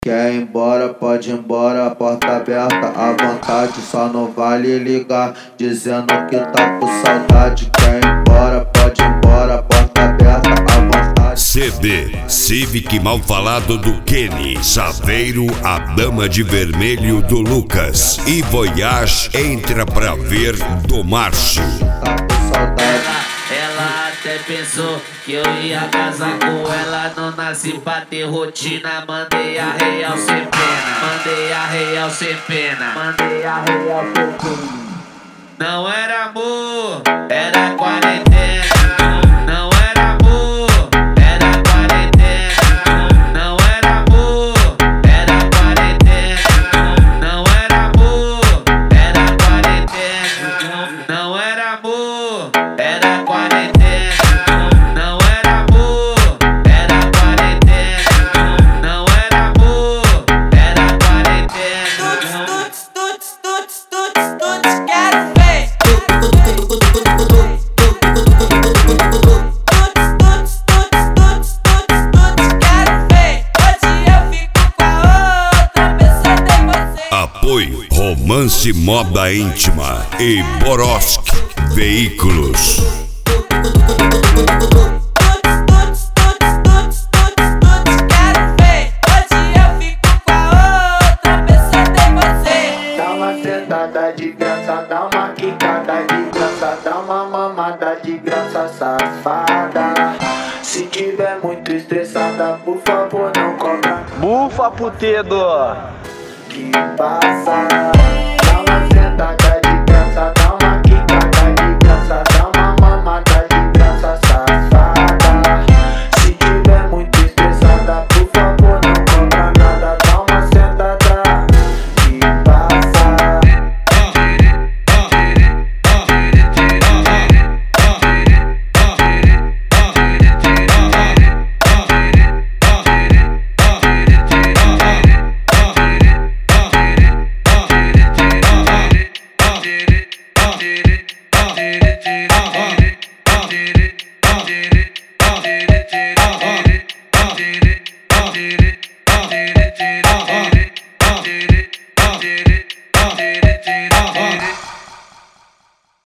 Quer ir embora, pode ir embora, a porta aberta à vontade. Só não vale ligar, dizendo que tá com saudade. Quer ir embora, pode ir embora, a porta aberta à vontade. CD, Civic Mal Falado do Kenny, Saveiro, a Dama de Vermelho do Lucas e Voyage Entra Pra Ver do Márcio. Tá com saudade. Ela até pensou que eu ia casar com ela. Não nasci pra ter rotina. Mandei a real sem pena. Mandei a real sem pena. Mandei a real sem pena. Não era amor, era quarentena. Não era amor, era quarentena. Não era amor, era quarentena. Não era amor, era quarentena. Não era amor, era quarentena. Não era amor, era quarentena. Não era amor, era quarentena. Quero ver. Quero ver. Hoje eu fico com a outra, pensando em você. Apoio Romance Moda Íntima e Borosk Veículos. Quero ver. Hoje eu fico com a outra, pensando em você. Dá uma sentada de graça, dá uma quicada de graça, dá uma mamada de graça, safada. Se tiver muito estressada, por favor não cobra. Bufa, putedo! Que passa? Dá uma sentada